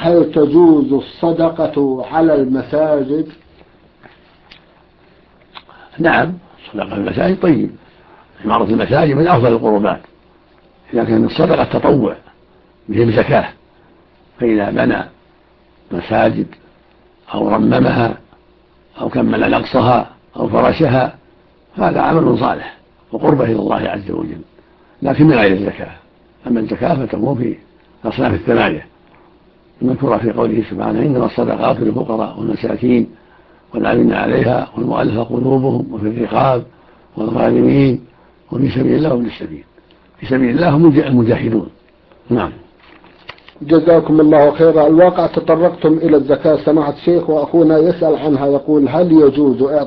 هل تجوز الصدقة على المساجد؟ نعم، الصدقة في المساجد طيب، عمارة المساجد من أفضل القربات إذا كان الصدقة تطوع مثل زكاة، فإذا بنى مساجد أو رممها أو كمل نقصها أو فرشها هذا عمل صالح وقربة إلى الله عز وجل، لكن من غير الزكاة. أما الزكاة فتكون في الأصناف الثمانية المذكورة في قوله سبحانه: إنما الصدقات للفقراء والمساكين والعاملين عليها والمؤلفة قلوبهم وفي الرقاب والغارمين وفي سبيل الله وابن السبيل. في سبيل الله هم المجاهدون. نعم. جزاكم الله خيرا. الواقع تطرقتم إلى الزكاة سماحة الشيخ، وأخونا يسأل عنها يقول: هل يجوز